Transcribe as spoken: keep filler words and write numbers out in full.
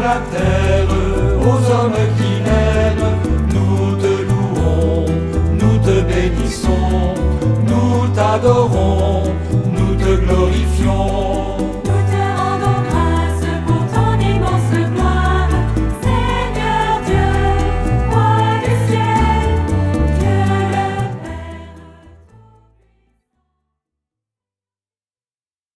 la terre, aux hommes qui l'aiment, nous te louons, nous te bénissons, nous t'adorons, nous te glorifions.